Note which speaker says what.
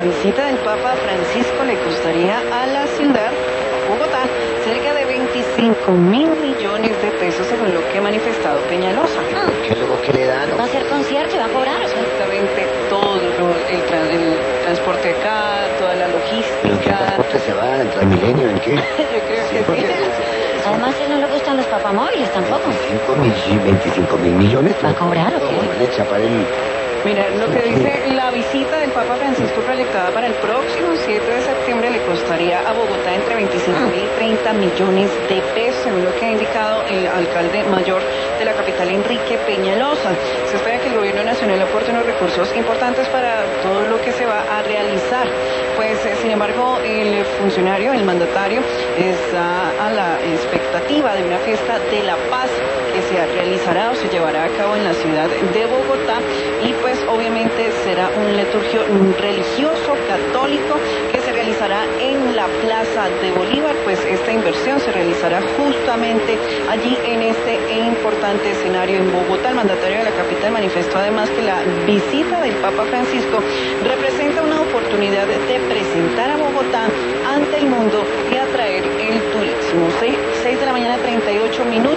Speaker 1: La visita del Papa Francisco le costaría a la ciudad, Bogotá, cerca de 25.000 millones de pesos, según lo que ha manifestado Peñalosa.
Speaker 2: ¿Qué es lo que le dan?
Speaker 3: Va a hacer concierto y va a cobrar, o sea.
Speaker 1: Exactamente todo el transporte acá, toda la
Speaker 2: ¿Pero en qué
Speaker 1: logística.
Speaker 2: transporte se va? ¿En Transmilenio? ¿En qué?
Speaker 1: Yo creo que sí.
Speaker 3: Además, a él no le gustan los papamóviles tampoco.
Speaker 2: 25.000 millones.
Speaker 3: ¿Va a cobrar o qué?
Speaker 2: ¿Cómo van a echar para el...
Speaker 1: Mira, lo que dice la visita del Papa Francisco proyectada para el próximo 7 de septiembre le costaría a Bogotá entre 25.000 y 30 millones de pesos, según lo que ha indicado el alcalde mayor de la capital, Enrique Peñalosa. Se espera que el gobierno nacional aporte unos recursos importantes para todo lo que se va a realizar. Pues, sin embargo, el funcionario, el mandatario, está a la expectativa de una fiesta de la paz que se realizará o se llevará a cabo en la ciudad de Bogotá, y pues obviamente será un liturgio religioso católico que se realizará en la Plaza de Bolívar. Pues esta inversión se realizará justamente allí en este importante escenario en Bogotá. El mandatario de la capital manifestó además que la visita del Papa Francisco representa una oportunidad de presentar a Bogotá ante el mundo y atraer el turismo. 6 de la mañana, 38 minutos.